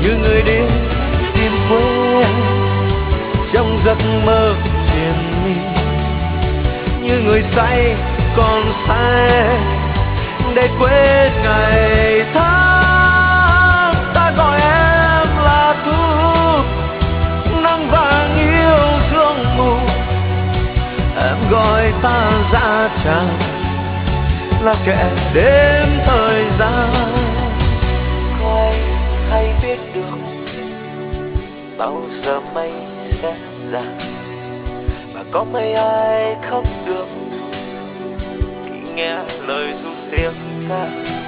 như người đi tìm quê trong giấc mơ triền miên, như người say còn say để quên ngày tháng. Ta gọi em là thu, nắng vàng yêu sương mù, em gọi ta ra trăng là kẻ đêm thời gian. Có ai hay biết được bao giờ mây sẽ giảm, và có mấy ai khóc được khi nghe lời ru tiếng ca.